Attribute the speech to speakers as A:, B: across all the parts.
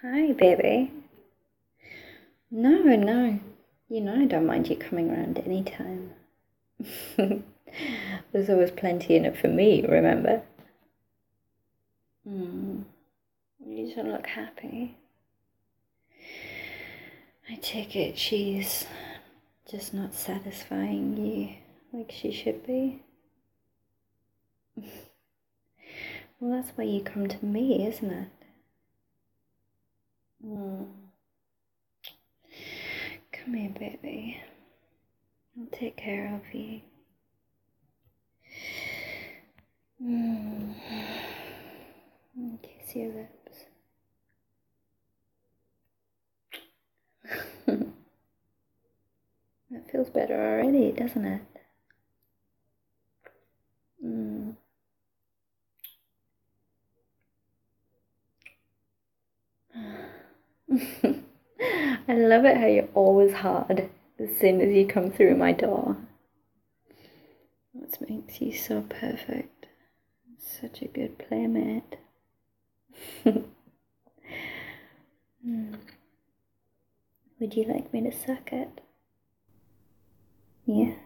A: Hi, baby. No. You know I don't mind you coming around anytime. There's always plenty in it for me, remember? You don't look happy. I take it she's just not satisfying you like she should be. Well, that's why you come to me, isn't it? Come here, baby. I'll take care of you. Kiss your lips. That feels better already, doesn't it? I love it how you're always hard as soon as you come through my door. What makes you so perfect? Such a good playmate. Would you like me to suck it? Yeah.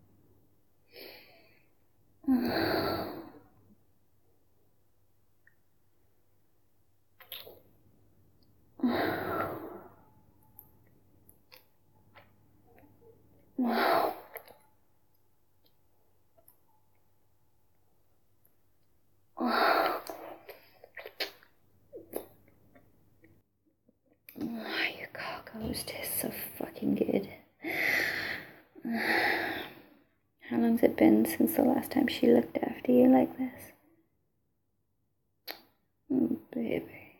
A: Wow. Your cock always tastes so fucking good. How long's it been since the last time she looked after you like this? Baby.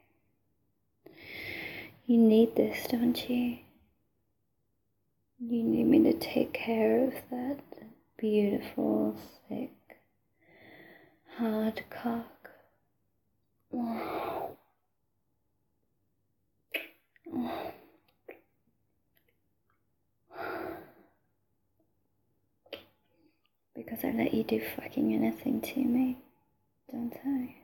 A: You need this, don't you? You need me to take care of that beautiful, thick, hard cock. Because I let you do fucking anything to me, don't I?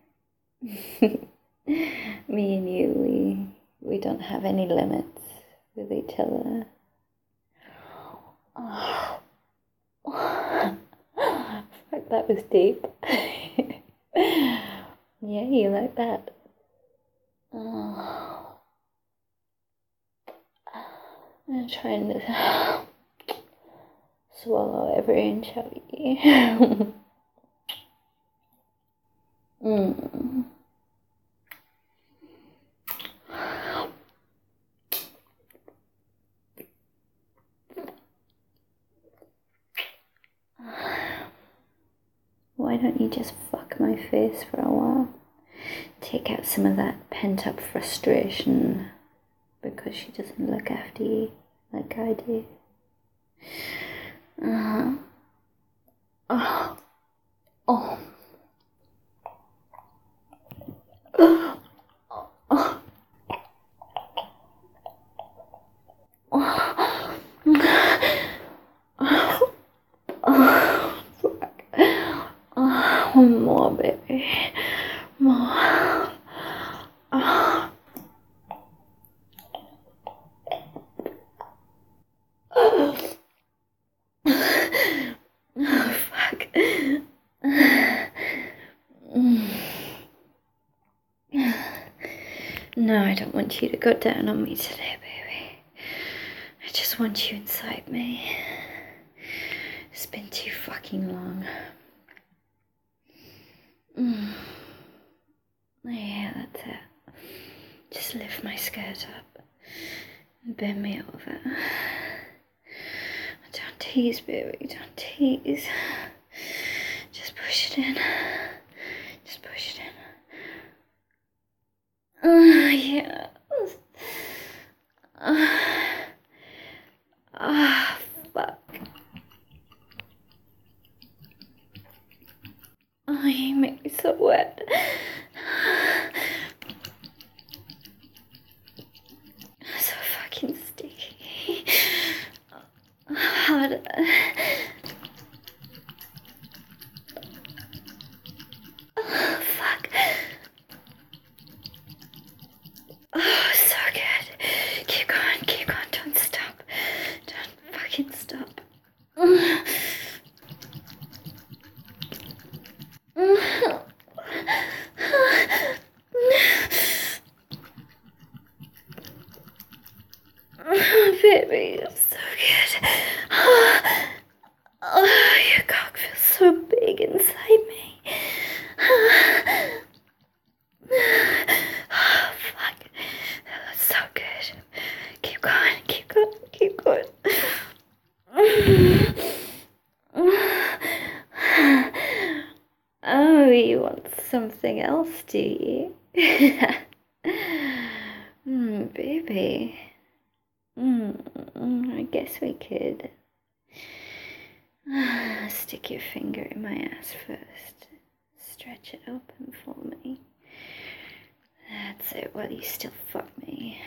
A: Me and you, we don't have any limits with each other. Fuck, that was deep. Yeah, you like that? I'm trying to swallow every inch of you. Why don't you just fuck my face for a while? Take out some of that pent-up frustration because she doesn't look after you like I do. One more, baby. More. Fuck. No, I don't want you to go down on me today, baby. I just want you inside me. It's been too fucking long. Yeah, that's it. Just lift my skirt up and bend me over. Don't tease, baby, don't tease. Just push it in. Just push it in. Yeah. Fuck. Oh, you make me so wet. So fucking sticky. Hard. Fuck. baby. So good. Oh, your cock feels so big inside me. Oh, fuck. That's so good. Keep going, keep going, keep going. Oh, you want something else, do you? Baby. I guess we could. Stick your finger in my ass first. Stretch it open for me. That's it, while you still fuck me.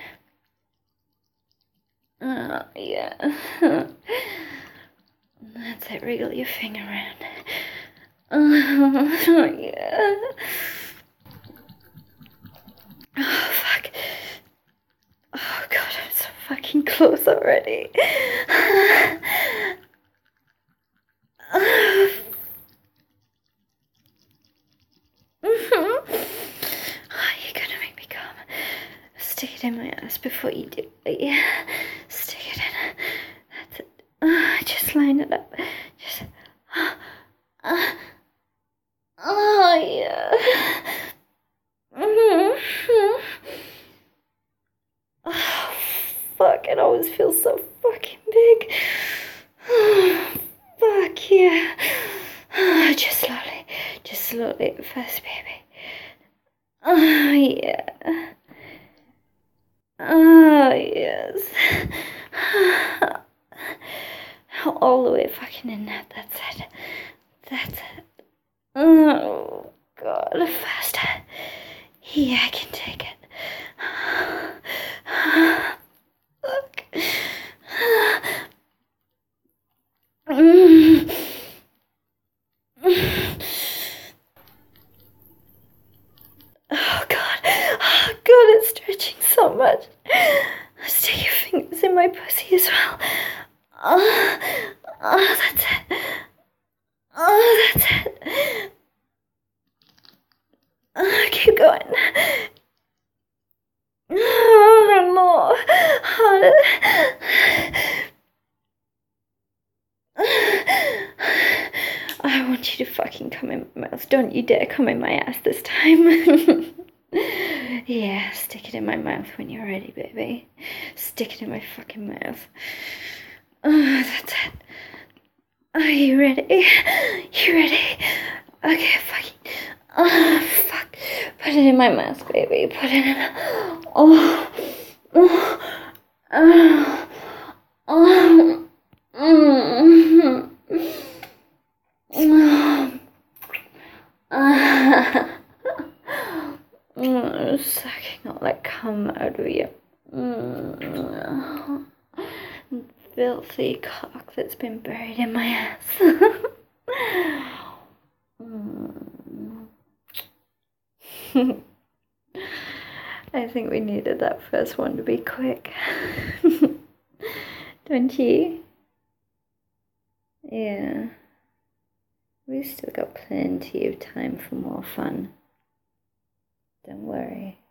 A: Oh, yeah. That's it, wriggle your finger around. Oh, yeah. Oh, fuck. Oh, God, I'm so fucking close already. Oh, you're gonna make me come. Stick it in my ass before you do. Yeah, stick it in. That's it. Just line it up. Just. Oh, yeah. Oh, fuck, it always feels so fucking big. Oh, fuck, yeah. Just slowly at first, baby. Oh, yeah. Oh, yes. All the way fucking in that. That's it. That's it. Oh, God. Faster. Yeah, I can take it. Look. Oh, God. Oh, God, it's stretching so much. Stick your fingers in my pussy as well. Oh, that's it. Oh, that's it. Oh, keep going. Oh, more. Harder. I want you to fucking come in my mouth. Don't you dare come in my ass this time. Yeah, stick it in my mouth when you're ready, baby. Stick it in my fucking mouth. Oh, that's it. Are you ready? You ready? Okay, fucking. Oh, fuck. Put it in my mouth, baby. Put it in. Oh. Oh. Oh. Oh. Mm. Sucking all that cum out of you. Filthy cock that's been buried in my ass. I think we needed that first one to be quick. Don't you? Yeah. We've still got plenty of time for more fun. Don't worry.